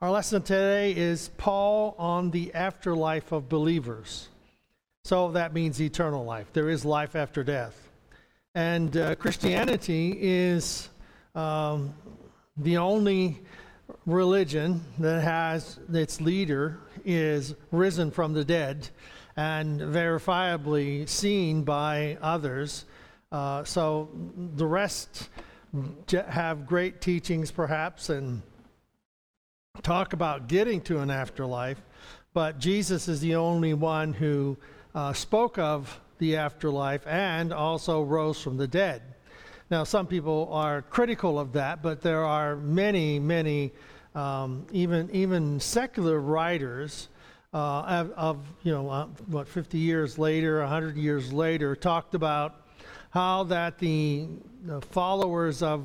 Our lesson today is Paul on the afterlife of believers. So that means eternal life. There is life after death. And Christianity is the only religion that has its leader is risen from the dead and verifiably seen by others. So the rest have great teachings perhaps and talk about getting to an afterlife, but Jesus is the only one who spoke of the afterlife and also rose from the dead. Now, some people are critical of that, but there are many, even secular writers of 50 years later, 100 years later, talked about how that the followers of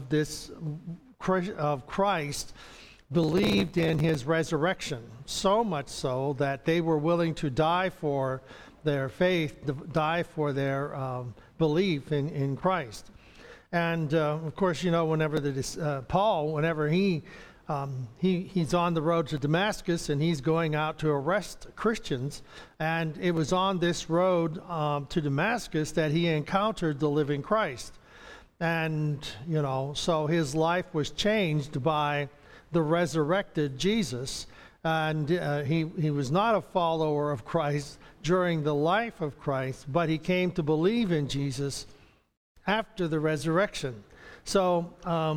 Christ believed in his resurrection, so much so that they were willing to die for their faith, die for their belief in Christ. And of course, whenever Paul, whenever he's on the road to Damascus and he's going out to arrest Christians, and it was on this road to Damascus that he encountered the living Christ. And, so his life was changed by the resurrected Jesus, and he was not a follower of Christ during the life of Christ, but he came to believe in Jesus after the resurrection. So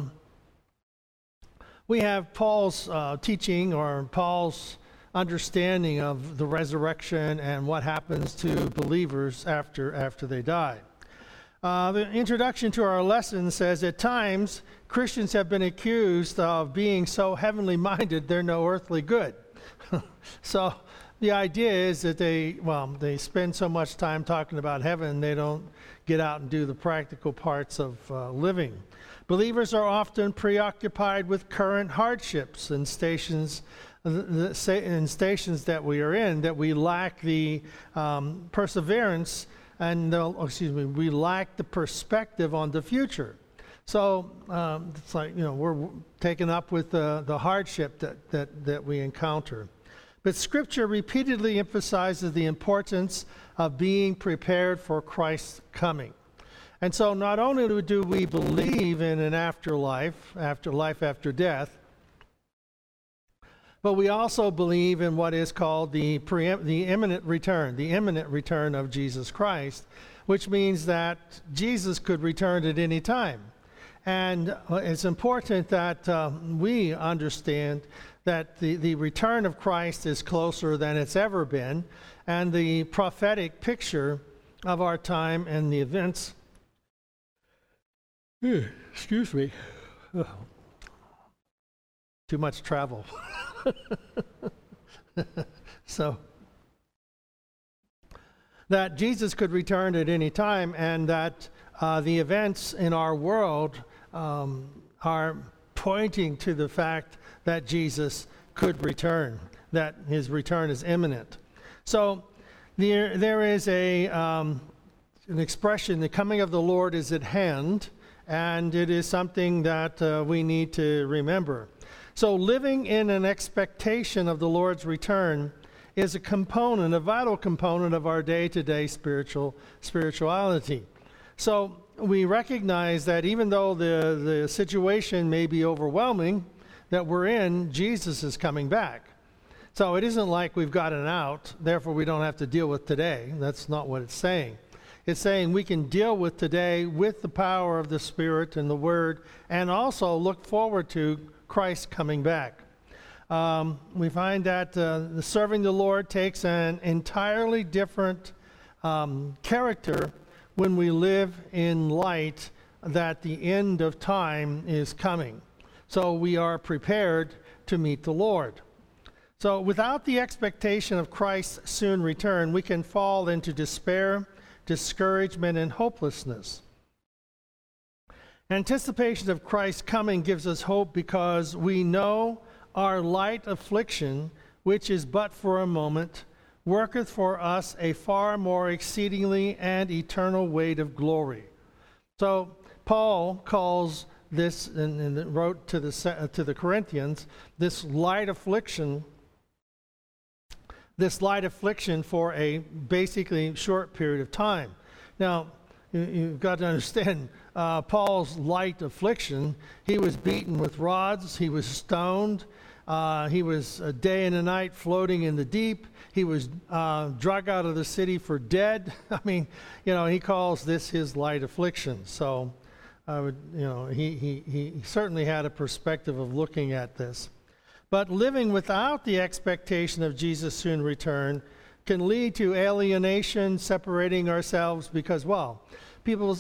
we have Paul's teaching, or Paul's understanding of the resurrection and what happens to believers after they die. The introduction to our lesson says, at times, Christians have been accused of being so heavenly minded they're no earthly good. So the idea is that they spend so much time talking about heaven, they don't get out and do the practical parts of living. Believers are often preoccupied with current hardships and stations that we are in, that we lack the perseverance and we lack the perspective on the future. So it's like, we're taken up with the hardship that we encounter. But Scripture repeatedly emphasizes the importance of being prepared for Christ's coming. And so not only do we believe in an afterlife after death, but we also believe in what is called the imminent return of Jesus Christ, which means that Jesus could return at any time. And it's important that we understand that the return of Christ is closer than it's ever been, and the prophetic picture of our time and the events. Excuse me. Too much travel. So that Jesus could return at any time, and that the events in our world are pointing to the fact that Jesus could return, that his return is imminent. So there is an expression, the coming of the Lord is at hand, and it is something that we need to remember. So living in an expectation of the Lord's return is a vital component of our day-to-day spirituality. So we recognize that even though the situation may be overwhelming that we're in, Jesus is coming back. So it isn't like we've got an out, therefore we don't have to deal with today. That's not what it's saying. It's saying we can deal with today with the power of the Spirit and the Word, and also look forward to Christ coming back. We find that serving the Lord takes an entirely different character when we live in light that the end of time is coming. So we are prepared to meet the Lord. So without the expectation of Christ's soon return, we can fall into despair, discouragement, and hopelessness. Anticipation of Christ's coming gives us hope because we know our light affliction, which is but for a moment, worketh for us a far more exceedingly and eternal weight of glory. So Paul calls this and wrote to the Corinthians, this light affliction for a basically short period of time. Now, you've got to understand Paul's light affliction. He was beaten with rods. He was stoned. He was a day and a night floating in the deep. He was dragged out of the city for dead. I mean, he calls this his light affliction. So, he certainly had a perspective of looking at this. But living without the expectation of Jesus' soon return can lead to alienation, separating ourselves because, people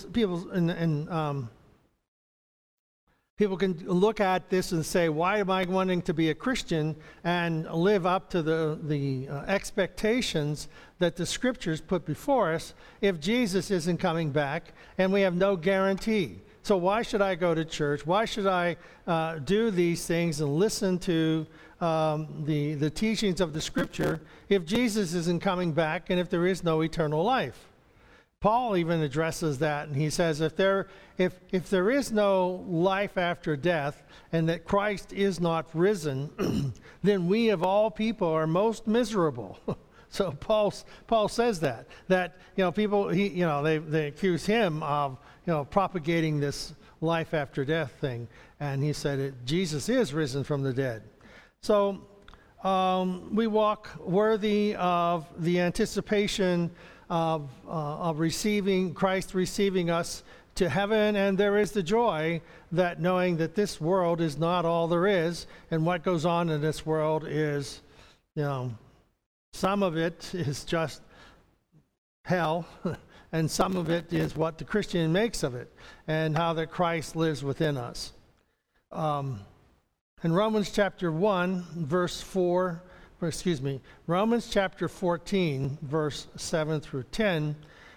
can look at this and say, why am I wanting to be a Christian and live up to the expectations that the Scriptures put before us if Jesus isn't coming back and we have no guarantee? So why should I go to church? Why should I do these things and listen to the teachings of the Scripture if Jesus isn't coming back and if there is no eternal life? Paul even addresses that, and he says if there is no life after death and that Christ is not risen, then we of all people are most miserable. So Paul says that people they accuse him of propagating this life after death thing, and he said that Jesus is risen from the dead. So we walk worthy of the anticipation of receiving Christ, receiving us to heaven, and there is the joy that knowing that this world is not all there is, and what goes on in this world is, some of it is just hell, and some of it is what the Christian makes of it, and how that Christ lives within us. In Romans chapter 1, verse 4, Romans chapter 14, verse 7 through 10,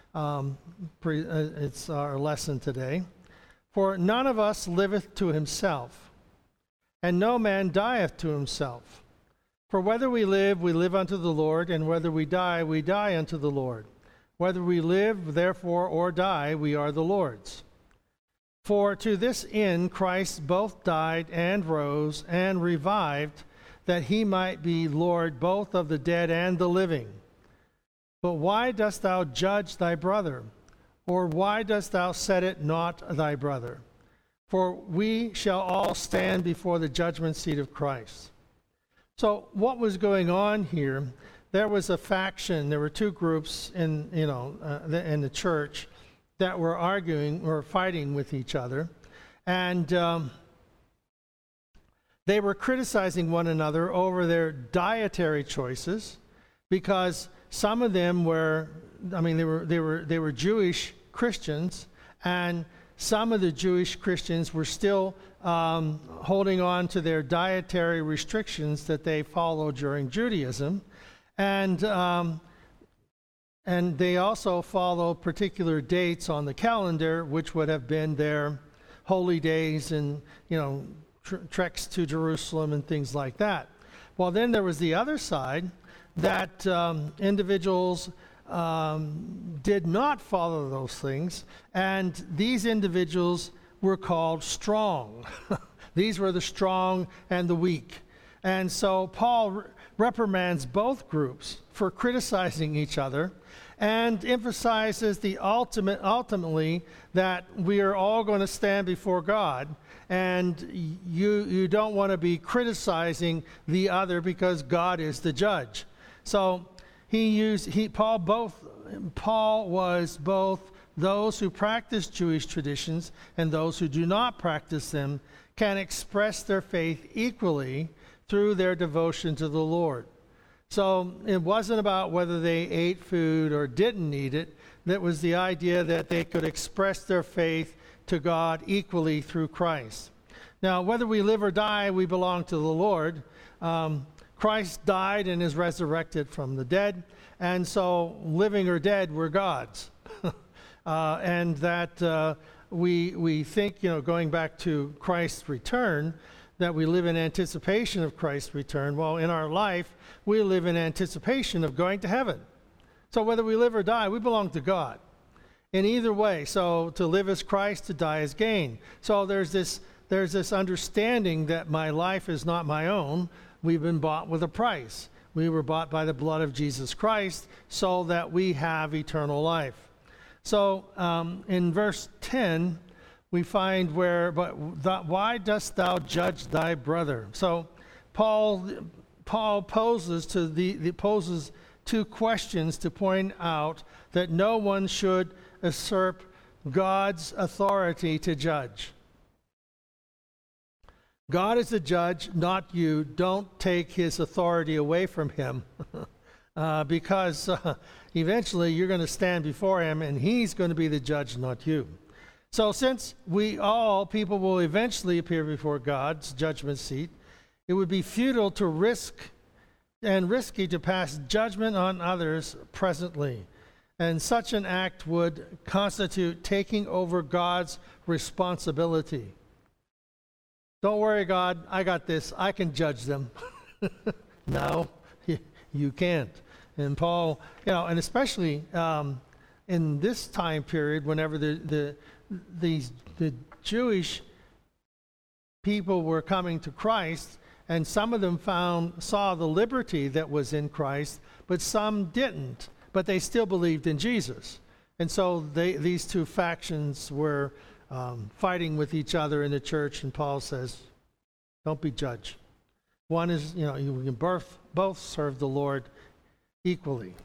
it's our lesson today. For none of us liveth to himself, and no man dieth to himself. For whether we live unto the Lord, and whether we die unto the Lord. Whether we live, therefore, or die, we are the Lord's. For to this end Christ both died and rose and revived, that he might be Lord both of the dead and the living. But why dost thou judge thy brother? Or why dost thou set it not thy brother? For we shall all stand before the judgment seat of Christ. So what was going on here? There was a faction. There were two groups in the church that were arguing or fighting with each other, and they were criticizing one another over their dietary choices, because some of them were Jewish Christians, and some of the Jewish Christians were still holding on to their dietary restrictions that they followed during Judaism, and they also follow particular dates on the calendar, which would have been their holy days and treks to Jerusalem and things like that. Well, then there was the other side, that individuals did not follow those things, and these individuals were called strong. These were the strong and the weak. And so Paul reprimands both groups for criticizing each other, and emphasizes ultimately that we are all going to stand before God, and you don't want to be criticizing the other because God is the judge. So Paul was both those who practice Jewish traditions and those who do not practice them can express their faith equally through their devotion to the Lord. So it wasn't about whether they ate food or didn't eat it. That was the idea that they could express their faith to God equally through Christ. Now, whether we live or die, we belong to the Lord. Christ died and is resurrected from the dead, and so living or dead, we're God's. And that we think, going back to Christ's return, that we live in anticipation of Christ's return. Well, in our life, we live in anticipation of going to heaven. So whether we live or die, we belong to God. in either way. So to live as Christ, to die as gain. So there's this understanding that my life is not my own. We've been bought with a price. We were bought by the blood of Jesus Christ so that we have eternal life. So in verse 10, we find why dost thou judge thy brother? So Paul poses two questions to point out that no one should usurp God's authority to judge. God is the judge, not you. Don't take his authority away from him because eventually you're going to stand before him and he's going to be the judge, not you. So since people will eventually appear before God's judgment seat, it would be futile to risky to pass judgment on others presently. And such an act would constitute taking over God's responsibility. Don't worry, God, I got this. I can judge them. No, you can't. And Paul, and especially in this time period, whenever the Jewish people were coming to Christ, and some of them saw the liberty that was in Christ, but some didn't. But they still believed in Jesus. And so these two factions were fighting with each other in the church, and Paul says, don't be judged. One is, you can both serve the Lord equally.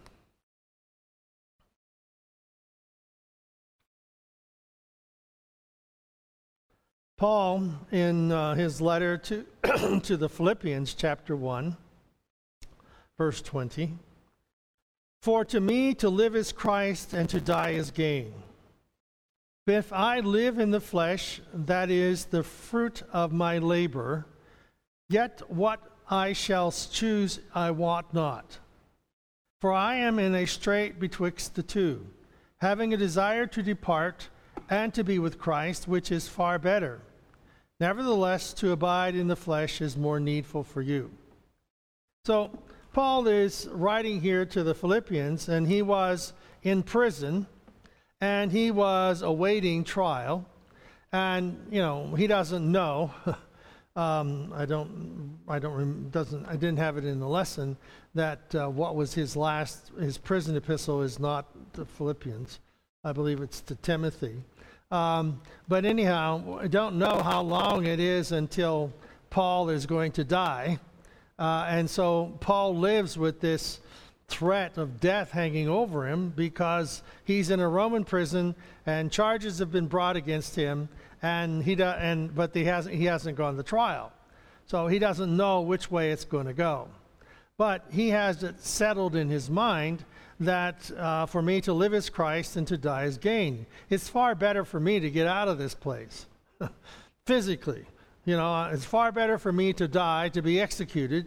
Paul, in his letter to, to the Philippians, chapter 1, verse 20, for to me to live is Christ, and to die is gain. But if I live in the flesh, that is the fruit of my labor, yet what I shall choose I wot not. For I am in a strait betwixt the two, having a desire to depart and to be with Christ, which is far better. Nevertheless, to abide in the flesh is more needful for you. So Paul is writing here to the Philippians, and he was in prison, and he was awaiting trial, and he doesn't know. I didn't have it in the lesson that what was his prison epistle is not the Philippians. I believe it's to Timothy. But anyhow, I don't know how long it is until Paul is going to die. And so Paul lives with this threat of death hanging over him because he's in a Roman prison and charges have been brought against him, but he hasn't gone to trial. So he doesn't know which way it's going to go. But he has it settled in his mind that for me to live is Christ and to die is gain. It's far better for me to get out of this place physically. It's far better for me to die, to be executed,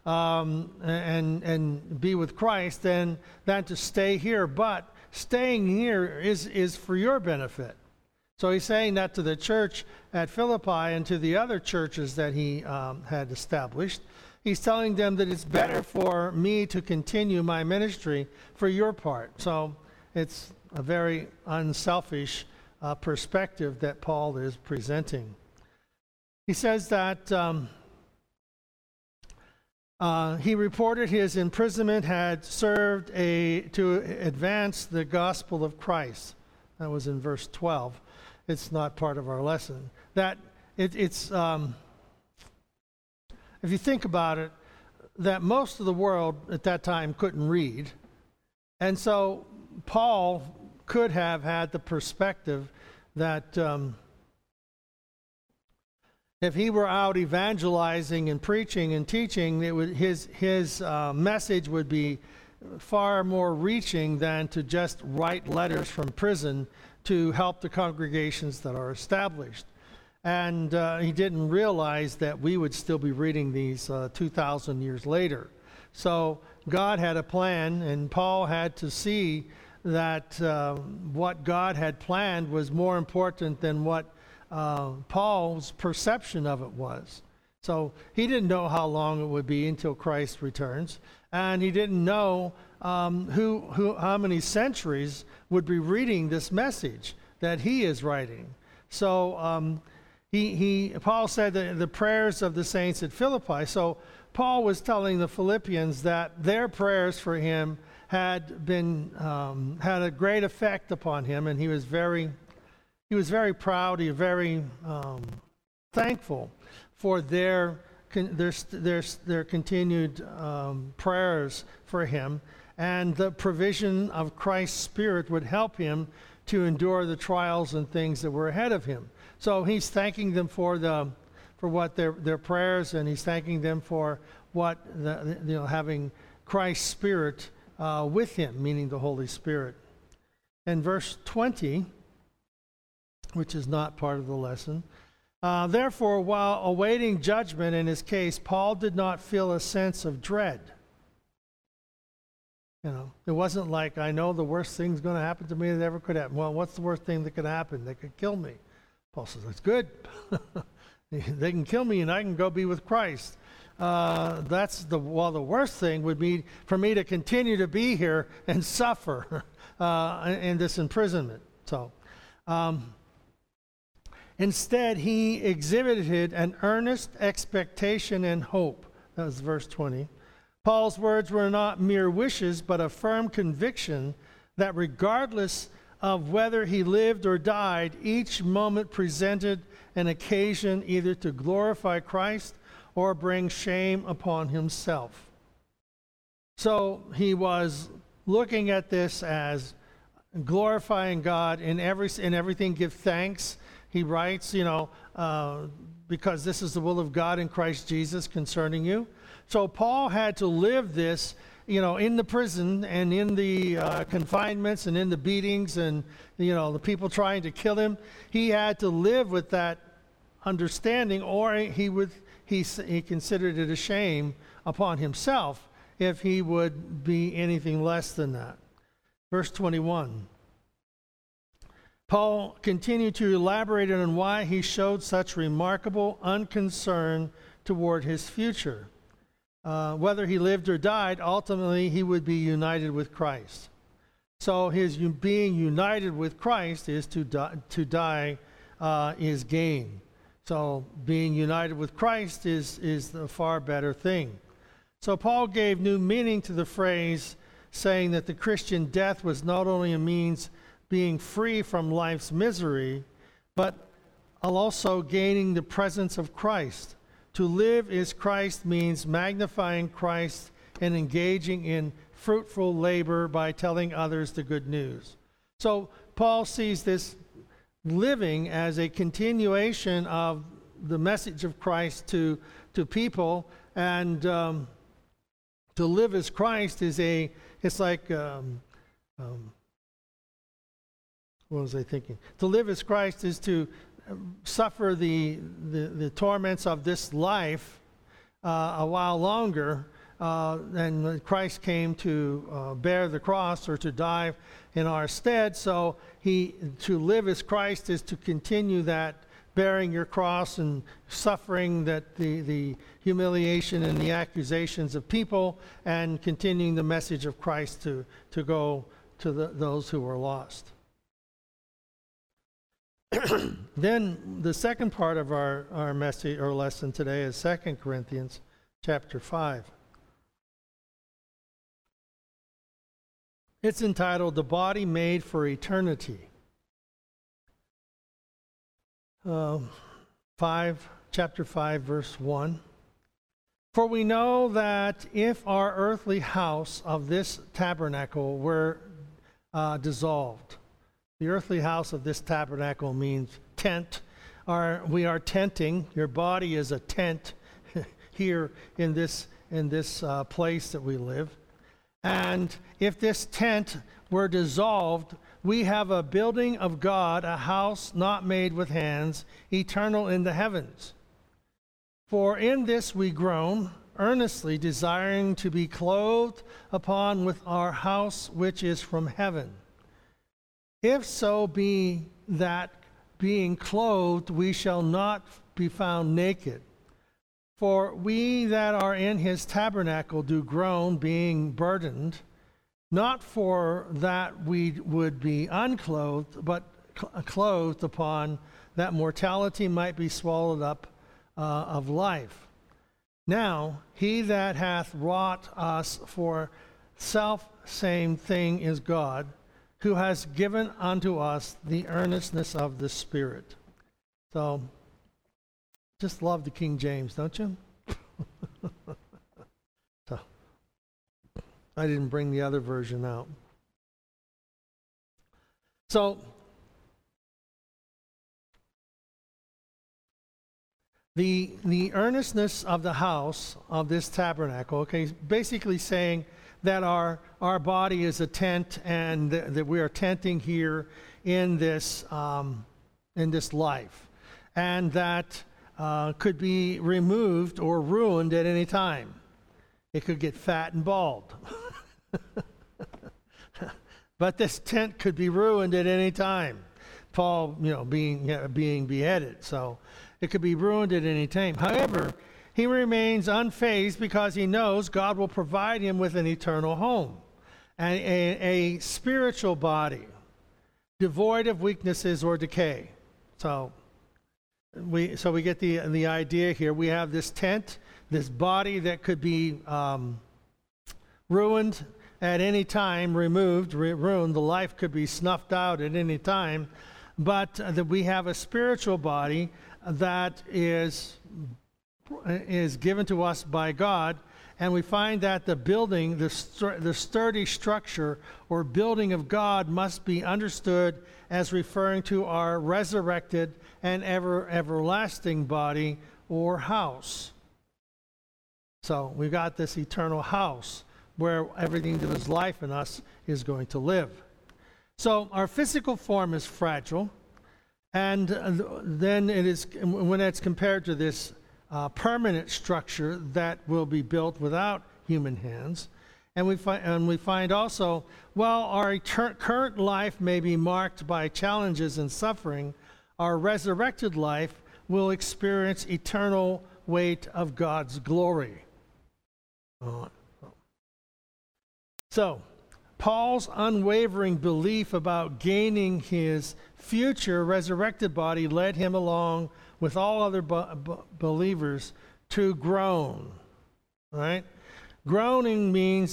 and be with Christ than to stay here. But staying here is for your benefit. So he's saying that to the church at Philippi and to the other churches that he had established. He's telling them that it's better for me to continue my ministry for your part. So it's a very unselfish perspective that Paul is presenting. He says that he reported his imprisonment had served to advance the gospel of Christ. That was in verse 12. It's not part of our lesson. That it's if you think about it, that most of the world at that time couldn't read. And so Paul could have had the perspective that if he were out evangelizing and preaching and teaching, his message would be far more reaching than to just write letters from prison to help the congregations that are established. And he didn't realize that we would still be reading these 2,000 years later. So God had a plan, and Paul had to see that what God had planned was more important than what Paul's perception of it was. So he didn't know how long it would be until Christ returns, and he didn't know how many centuries would be reading this message that he is writing. So Paul said that the prayers of the saints at Philippi. So Paul was telling the Philippians that their prayers for him had a great effect upon him, and he was very proud. He was very thankful for their continued prayers for him, and the provision of Christ's Spirit would help him to endure the trials and things that were ahead of him. So he's thanking them for what their prayers, and he's thanking them for what having Christ's Spirit with him, meaning the Holy Spirit. And verse 20, which is not part of the lesson. Therefore, while awaiting judgment in his case, Paul did not feel a sense of dread. It wasn't like, I know the worst thing's going to happen to me that ever could happen. Well, what's the worst thing that could happen? They could kill me. Paul says, that's good. They can kill me and I can go be with Christ. The worst thing would be for me to continue to be here and suffer in this imprisonment. So, instead, he exhibited an earnest expectation and hope. That was verse 20. Paul's words were not mere wishes, but a firm conviction that regardless of whether he lived or died, each moment presented an occasion either to glorify Christ or bring shame upon himself. So he was looking at this as glorifying God in everything. Give thanks. He writes, because this is the will of God in Christ Jesus concerning you. So Paul had to live this, in the prison and in the confinements and in the beatings and, the people trying to kill him. He had to live with that understanding, or he considered it a shame upon himself if he would be anything less than that. Verse 21. Paul continued to elaborate on why he showed such remarkable unconcern toward his future. Whether he lived or died, ultimately he would be united with Christ. So his being united with Christ is to die is gain. So being united with Christ is the far better thing. So Paul gave new meaning to the phrase, saying that the Christian death was not only a means being free from life's misery, but also gaining the presence of Christ. To live as Christ means magnifying Christ and engaging in fruitful labor by telling others the good news. So Paul sees this living as a continuation of the message of Christ to people, and to live as Christ is it's like, what was I thinking? To live as Christ is to suffer the torments of this life a while longer, and Christ came to bear the cross or to die in our stead. So to live as Christ is to continue that bearing your cross and suffering that the humiliation and the accusations of people, and continuing the message of Christ to go to those who were lost. Then the second part of our message or lesson today is 2 Corinthians chapter 5. It's entitled, The Body Made for Eternity. Chapter 5, verse 1. For we know that if our earthly house of this tabernacle were dissolved. The earthly house of this tabernacle means tent. We are tenting. Your body is a tent here in this place that we live. And if this tent were dissolved, we have a building of God, a house not made with hands, eternal in the heavens. For in this we groan, earnestly desiring to be clothed upon with our house which is from heaven. If so be that being clothed we shall not be found naked. For we that are in his tabernacle do groan, being burdened, not for that we would be unclothed, but clothed upon, that mortality might be swallowed up of life. Now, he that hath wrought us for self-same thing is God, who has given unto us the earnestness of the Spirit. So, just love the King James, don't you? So, I didn't bring the other version out. So, the earnestness of the house of this tabernacle, okay, basically saying that our body is a tent, and that we are tenting here in this life, and that could be removed or ruined at any time. It could get fat and bald. But this tent could be ruined at any time. Paul, being beheaded, so it could be ruined at any time. However, he remains unfazed because he knows God will provide him with an eternal home and a spiritual body devoid of weaknesses or decay. So we get the idea here. We have this tent, this body that could be ruined at any time, ruined. The life could be snuffed out at any time, but that we have a spiritual body that is given to us by God, and we find that the building, the sturdy structure or building of God must be understood as referring to our resurrected and everlasting body or house. So we've got this eternal house where everything that is life in us is going to live. So our physical form is fragile, and then it is, when it's compared to this permanent structure that will be built without human hands. And we find also, while our current life may be marked by challenges and suffering, our resurrected life will experience eternal weight of God's glory. So, Paul's unwavering belief about gaining his future resurrected body led him along with all other believers to groan. Right? Groaning means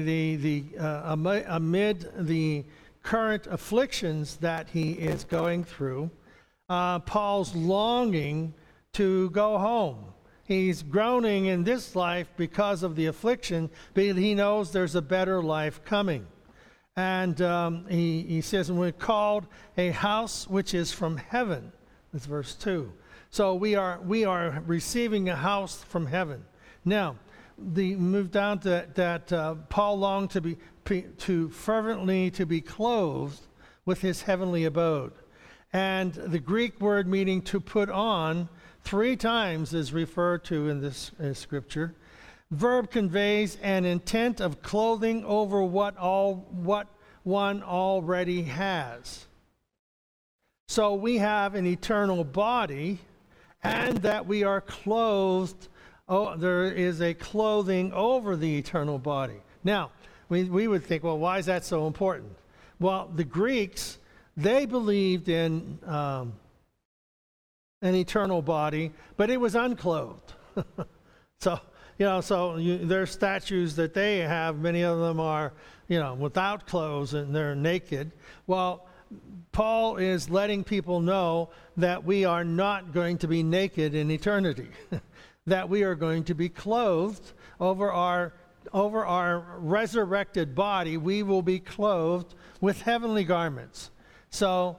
amid the current afflictions that he is going through, Paul's longing to go home. He's groaning in this life because of the affliction, but he knows there's a better life coming. And he says, and we're called a house which is from heaven. That's verse 2. So we are receiving a house from heaven. Now, move down to that Paul longed to fervently to be clothed with his heavenly abode. And the Greek word meaning to put on 3 times is referred to in this scripture. Verb conveys an intent of clothing over what one already has. So we have an eternal body, and that we are clothed. There is a clothing over the eternal body. Now, we would think, well, why is that so important? Well, the Greeks, they believed in an eternal body, but it was unclothed. Their statues that they have, many of them are, without clothes and they're naked. Well, Paul is letting people know that we are not going to be naked in eternity, that we are going to be clothed over our resurrected body. We will be clothed with heavenly garments. So,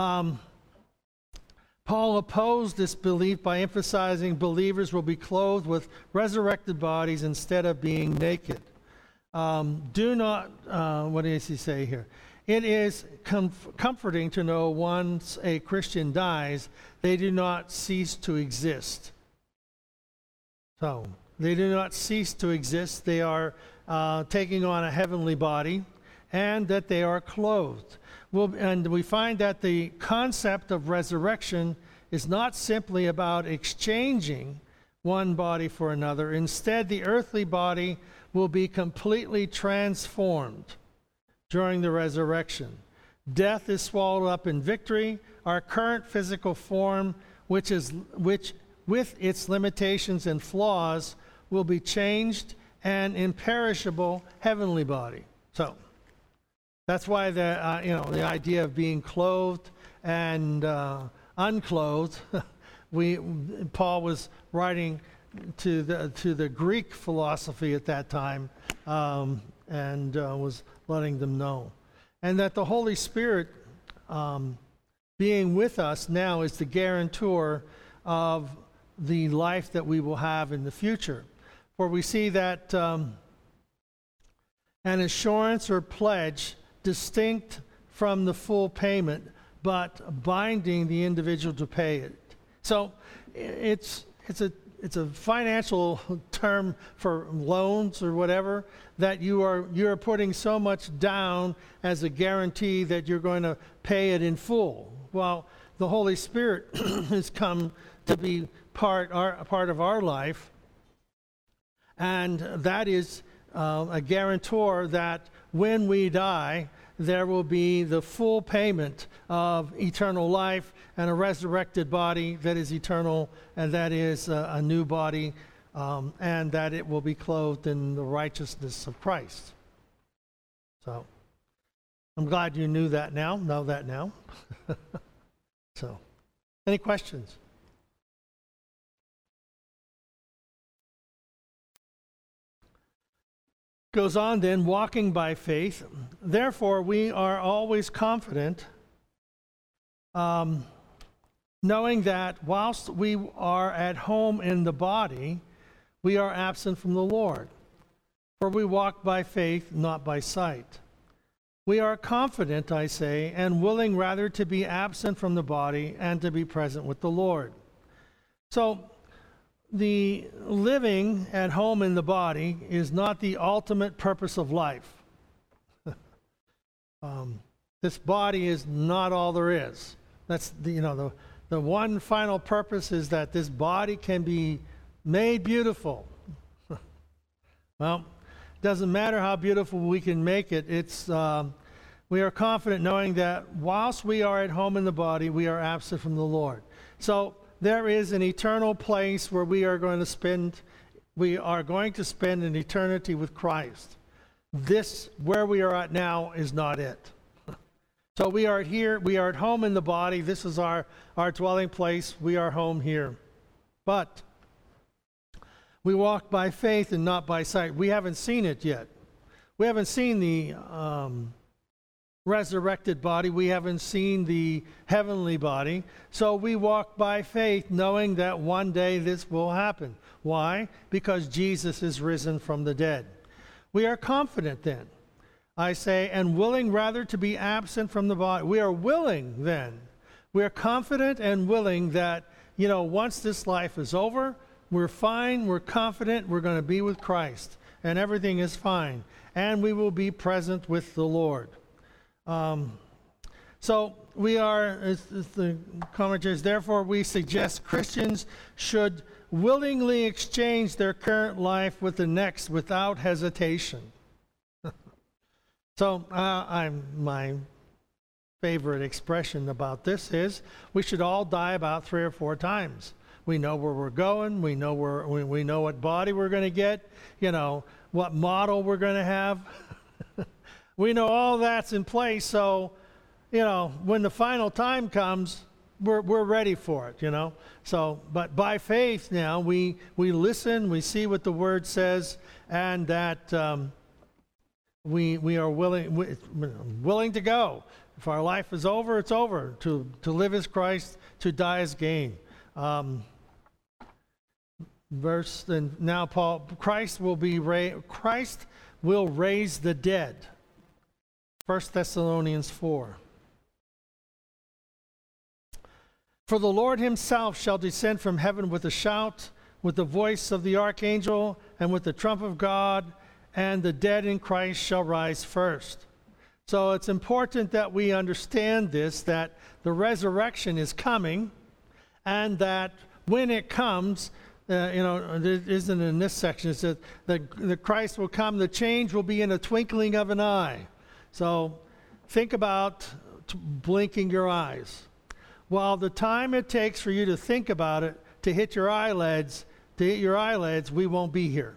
Paul opposed this belief by emphasizing believers will be clothed with resurrected bodies instead of being naked. What does he say here? It is comforting to know once a Christian dies, they do not cease to exist. So, they do not cease to exist. They are taking on a heavenly body, and that they are clothed. And we find that the concept of resurrection is not simply about exchanging one body for another. Instead, the earthly body will be completely transformed during the resurrection. Death is swallowed up in victory. Our current physical form, which with its limitations and flaws, will be changed an imperishable heavenly body. So that's why the idea of being clothed and unclothed. Paul was writing to the Greek philosophy at that time, and was letting them know, and that the Holy Spirit being with us now is the guarantor of the life that we will have in the future. For we see that an assurance or pledge distinct from the full payment, but binding the individual to pay it. So it's a financial term for loans or whatever, that you're putting so much down as a guarantee that you're going to pay it in full. Well, the Holy Spirit has come to be part of our life, and that is a guarantor that when we die, there will be the full payment of eternal life and a resurrected body that is eternal, and that is a new body, and that it will be clothed in the righteousness of Christ. So I'm glad you know that now. So, any questions? Goes on then, walking by faith. Therefore, we are always confident, knowing that whilst we are at home in the body, we are absent from the Lord. For we walk by faith, not by sight. We are confident, I say, and willing rather to be absent from the body and to be present with the Lord. So, the living at home in the body is not the ultimate purpose of life. This body is not all there is. That's the one final purpose is that this body can be made beautiful. Well, it doesn't matter how beautiful we can make it. We are confident knowing that whilst we are at home in the body, we are absent from the Lord. So there is an eternal place where we are going to spend an eternity with Christ. This, where we are at now, is not it. So we are here, we are at home in the body. This is our dwelling place. We are home here. But we walk by faith and not by sight. We haven't seen it yet. We haven't seen the resurrected body. We haven't seen the heavenly body. So we walk by faith knowing that one day this will happen. Why? Because Jesus is risen from the dead. We are confident then, I say, and willing rather to be absent from the body. We are willing then. We are confident and willing that, once this life is over, we're fine, we're confident, we're going to be with Christ, and everything is fine, and we will be present with the Lord. So we are, as the commentaries, therefore we suggest Christians should willingly exchange their current life with the next without hesitation. So my favorite expression about this is we should all die about 3 or 4 times. We know where we're going. We know we know what body we're going to get. What model we're going to have. We know all that's in place. So, when the final time comes, we're ready for it. So, but by faith now we listen. We see what the Word says, and that we are willing to go. If our life is over, it's over. To live as Christ, to die as gain. And now Christ will raise the dead. 1 Thessalonians 4. For the Lord himself shall descend from heaven with a shout, with the voice of the archangel, and with the trump of God, and the dead in Christ shall rise first. So it's important that we understand this, that the resurrection is coming, and that when it comes, it isn't in this section. It says that the Christ will come. The change will be in a twinkling of an eye. So think about blinking your eyes. While the time it takes for you to think about it, to hit your eyelids, we won't be here.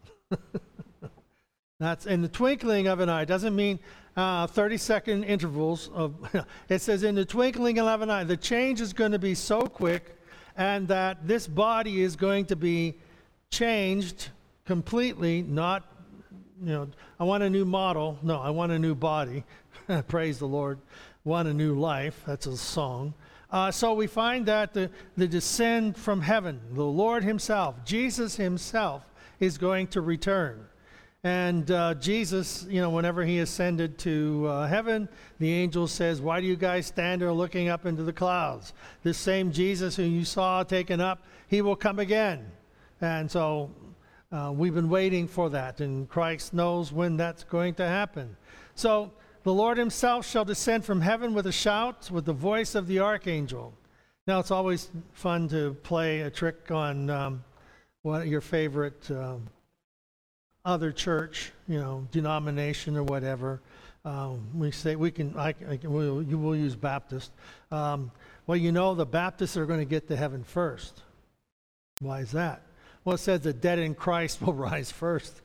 That's in the twinkling of an eye. It doesn't mean 30-second intervals. It says in the twinkling of an eye. The change is going to be so quick, and that this body is going to be changed completely. Not, I want a new model. No, I want a new body. Praise the Lord. Want a new life. That's a song. So we find that the descent from heaven, the Lord himself, Jesus himself, is going to return. And Jesus, whenever he ascended to heaven, the angel says, "Why do you guys stand there looking up into the clouds? This same Jesus who you saw taken up, he will come again." And so we've been waiting for that, and Christ knows when that's going to happen. So the Lord himself shall descend from heaven with a shout, with the voice of the archangel. Now, it's always fun to play a trick on one of your favorite other church, denomination or whatever. We say you will use Baptist. Well, the Baptists are going to get to heaven first. Why is that? Well, it says the dead in Christ will rise first.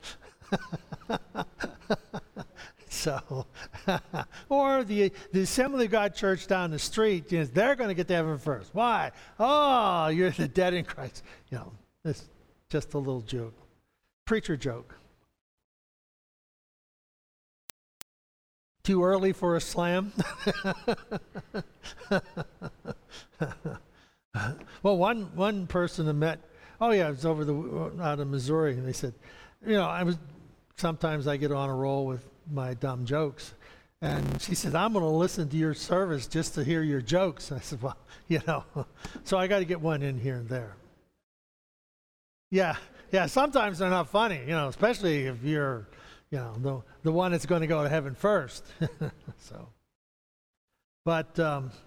So, or the Assembly of God Church down the street, they're going to get to heaven first. Why? Oh, you're the dead in Christ. It's just a little joke. Preacher joke. Too early for a slam? Well, one person I met, it was out of Missouri, and they said, sometimes I get on a roll with my dumb jokes. And she said, "I'm going to listen to your service just to hear your jokes." I said, "Well, so I got to get one in here and there." Yeah, sometimes they're not funny, especially if you're, the one that's going to go to heaven first. So, but,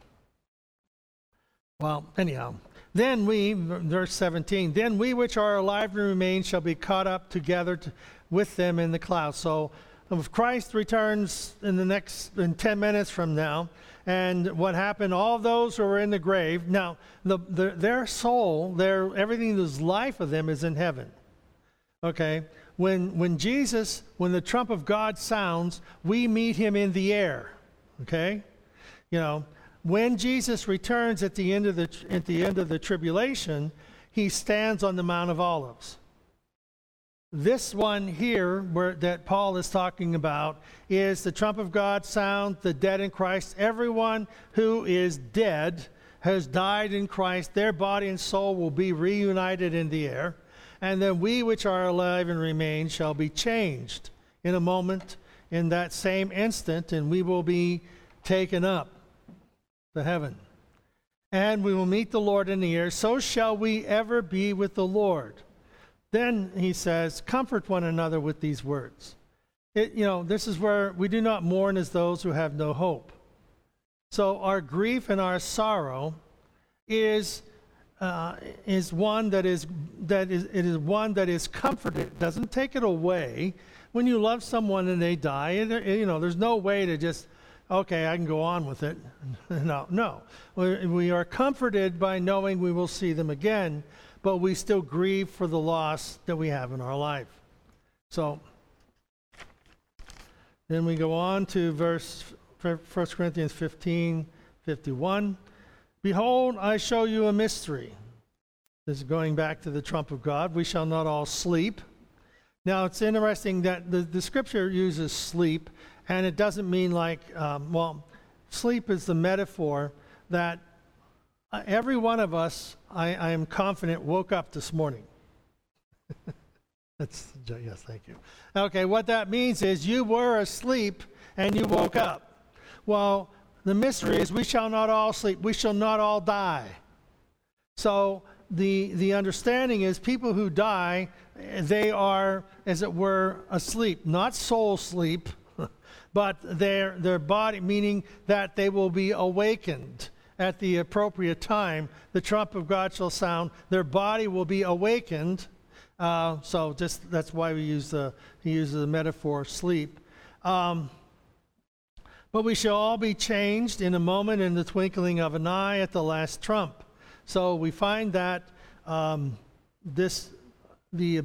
anyhow, then we, verse 17, then we which are alive and remain shall be caught up together with them in the clouds. So, if Christ returns in 10 minutes from now, and what happened, all those who are in the grave, now, their soul, everything that's life of them is in heaven. Okay? When the trump of God sounds, we meet him in the air. Okay? When Jesus returns at the end of the tribulation, he stands on the Mount of Olives. This one here that Paul is talking about is the trump of God sound, the dead in Christ. Everyone who is dead has died in Christ. Their body and soul will be reunited in the air. And then we which are alive and remain shall be changed in a moment, in that same instant, and we will be taken up to heaven. And we will meet the Lord in the air. So shall we ever be with the Lord. Then he says, comfort one another with these words. This is where we do not mourn as those who have no hope. So our grief and our sorrow is one that is comforted. It doesn't take it away. When you love someone and they die, there's no way to just, okay, I can go on with it. No. We are comforted by knowing we will see them again, but we still grieve for the loss that we have in our life. So then we go on to 1 Corinthians 15:51. Behold, I show you a mystery. This is going back to the trump of God. We shall not all sleep. Now, it's interesting that the scripture uses sleep, and it doesn't mean like, sleep is the metaphor that every one of us, I am confident, woke up this morning. Yes, thank you. Okay, what that means is you were asleep and you woke up. Well, the mystery is we shall not all sleep. We shall not all die. So the understanding is people who die, they are, as it were, asleep. Not soul sleep, but their body, meaning that they will be awakened. at the appropriate time, the trump of God shall sound. Their body will be awakened. So that's why he uses the metaphor sleep. But we shall all be changed in a moment, in the twinkling of an eye, at the last trump. So we find that the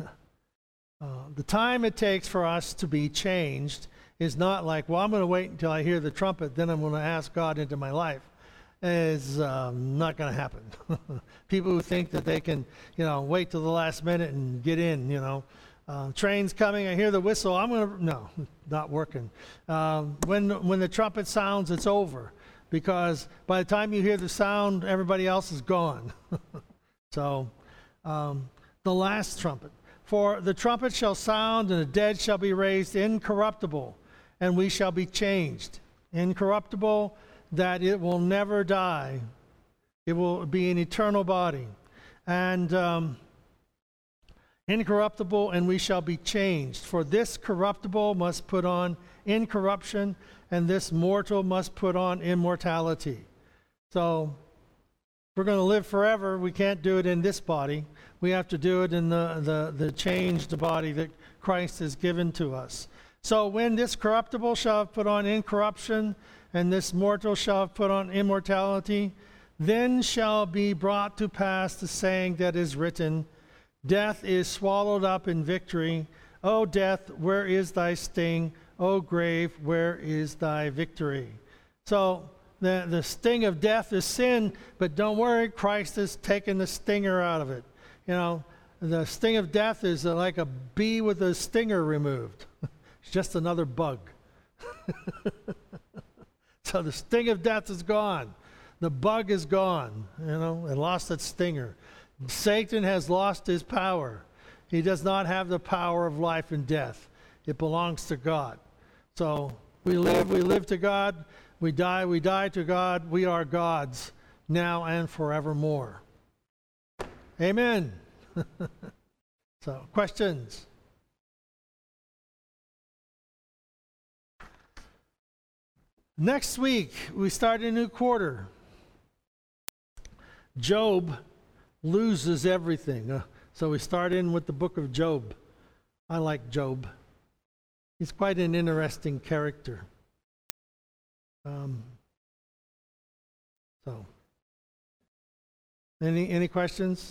time it takes for us to be changed is not like, well, I'm going to wait until I hear the trumpet, then I'm going to ask God into my life. It's not going to happen. People who think that they can, wait till the last minute and get in, train's coming, I hear the whistle, no, not working. When the trumpet sounds, it's over, because by the time you hear the sound, everybody else is gone. So, the last trumpet. For the trumpet shall sound, and the dead shall be raised incorruptible, and we shall be changed. Incorruptible, that it will never die. It will be an eternal body. And incorruptible, and we shall be changed. For this corruptible must put on incorruption, and this mortal must put on immortality. So, if we're going to live forever, we can't do it in this body. We have to do it in the changed body that Christ has given to us. So when this corruptible shall have put on incorruption, and this mortal shall have put on immortality, then shall be brought to pass the saying that is written, death is swallowed up in victory. O death, where is thy sting? O grave, where is thy victory? So the sting of death is sin, but don't worry, Christ has taken the stinger out of it. The sting of death is like a bee with a stinger removed. It's just another bug. So the sting of death is gone. The bug is gone, it lost its stinger. Satan has lost his power. He does not have the power of life and death. It belongs to God. So we live to God. We die to God. We are God's now and forevermore. Amen. So, questions? Next week, we start a new quarter. Job loses everything. So we start in with the book of Job. I like Job. He's quite an interesting character. So, any questions?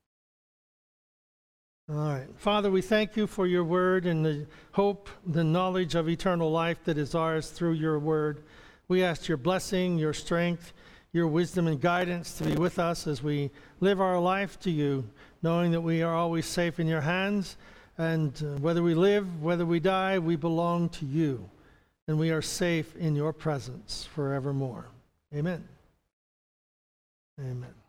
All right. Father, we thank you for your word and the hope, the knowledge of eternal life that is ours through your word. We ask your blessing, your strength, your wisdom and guidance to be with us as we live our life to you, knowing that we are always safe in your hands, and whether we live, whether we die, we belong to you, and we are safe in your presence forevermore. Amen. Amen.